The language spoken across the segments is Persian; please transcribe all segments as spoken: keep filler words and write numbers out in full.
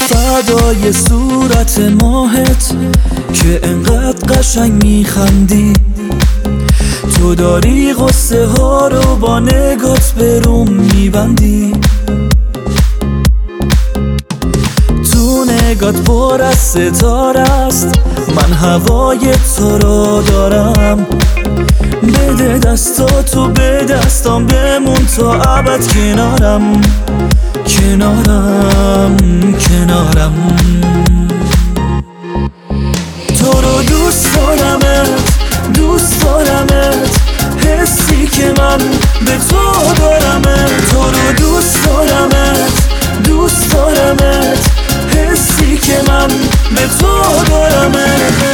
فدای صورت ماهت که انقدر قشنگ میخندی، تو داری غصه ها رو با نگات به روم میبندی. تو نگات پر از ستاره است، من هوای تو رو دارم. بده دستاتو به دستام، بمون تا ابد کنارم کنارم کنارم. تو رو دوست دارمت دوست دارمت، حسی که من به تو دارمت. تو رو دوست دارمت دوست دارمت، حسی که من به تو دارمت.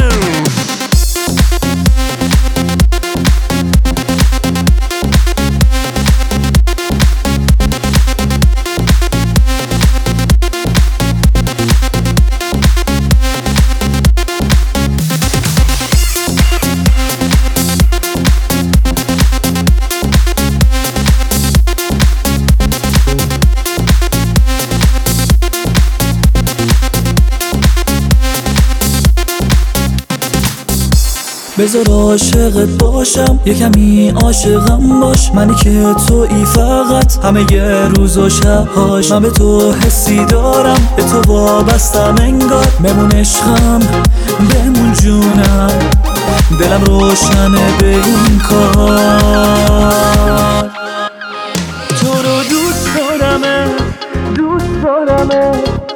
بذار عاشقت باشم، یه کمی عاشقم باش. منی که تویی فقط همه یه روز و شبهاش. من به تو حسی دارم، به تو وابستم انگار. بمون عشقم بمون جونم، دلم روشنه به این کار. تو رو دوست دارمه دوست دارمه،